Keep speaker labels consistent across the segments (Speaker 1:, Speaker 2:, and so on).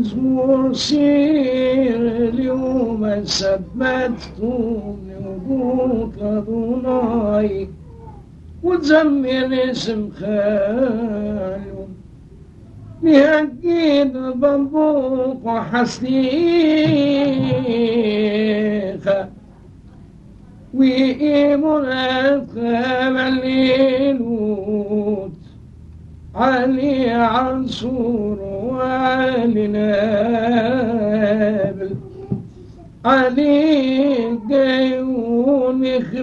Speaker 1: سير اليوم ثبتكم نبوط لدناي وتزمر اسم خالو لأكيد بنبوق وحسيخة وإيمونات الليلوت علي عنصور وعلي نابل علي جيون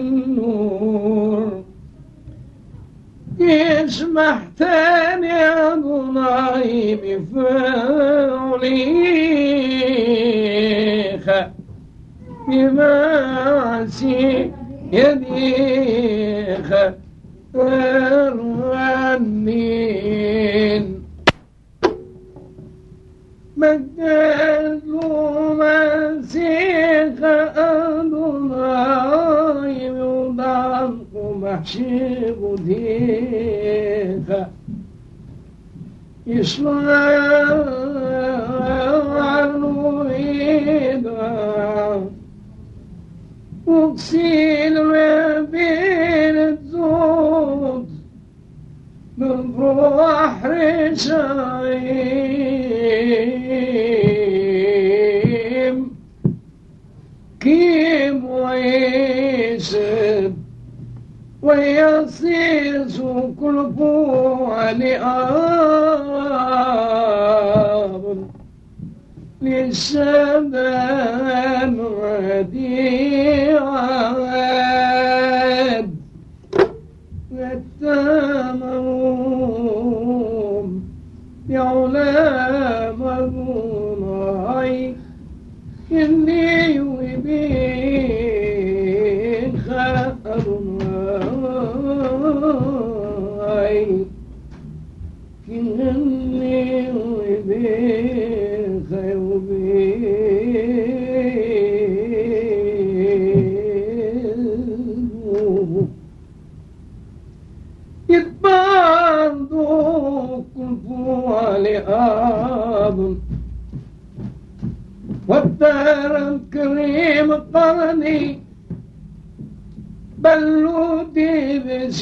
Speaker 1: خلور يسمح تاني يا ضناي بفعليخة بمعسي يديخة الرنين مجدوا مسيخة أدناي وضعكم محشيب ديخة يسمع عنه إيدا وكسيل بين الزود من بحر شايم كيم ويسد ويصيص كل فوال آب للشباب وديعاد والتمام بعلام المناي إني وبين خأرناي إني وبين خيوبين يتباردوا كنفوا لآب والدار الكريم قرني بلودي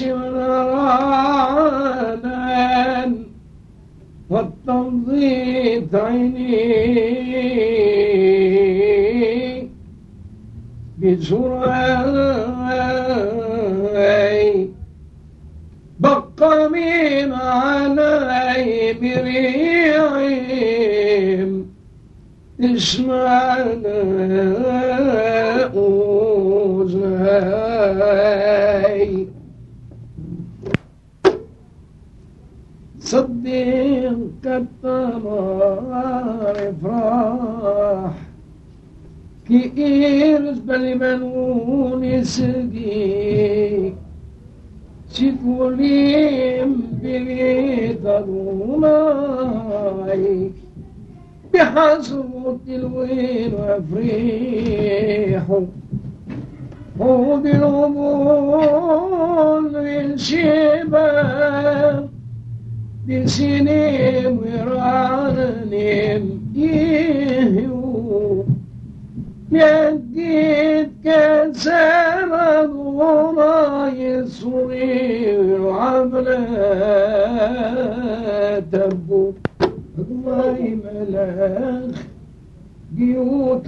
Speaker 1: بسمران والتنظيف عيني بسرعي بقى من علي بريعهم اسمعنا أوزاي صدق التمار افراح كي إيرز بالمنون سقي سيكوليم بليت دوناي بحسرة الوين وفريح هود الغمول للشباب بسنين ورانم يهيو يديد كسر ضراي صغير عملا تبو الله ملاخ جيوت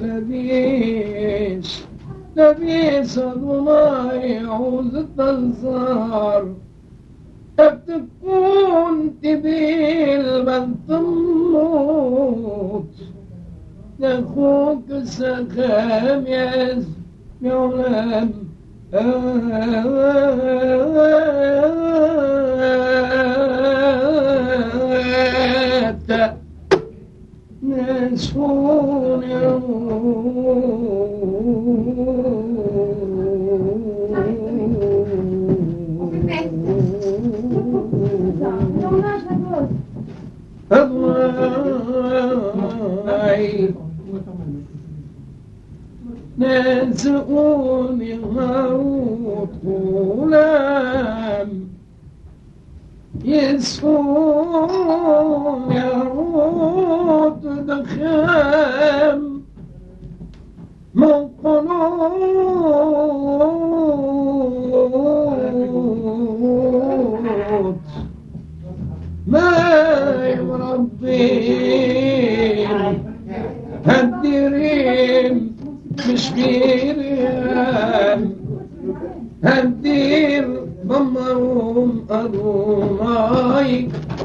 Speaker 1: لبيس ضراي عوز التنصار تكون تبيل من تموت لأخوك السخام يعلم نسون نسون غوط غلام يسفون يعود دخان من قنوط ما يربين هالديرين مش بيريان هالدير ضمهم أدوناي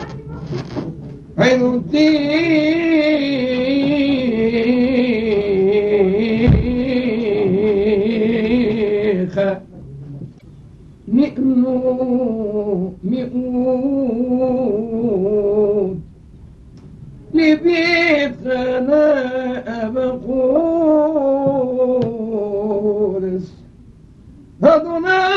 Speaker 1: عينو الديخة مئود لبيتنا أبقورس هدنا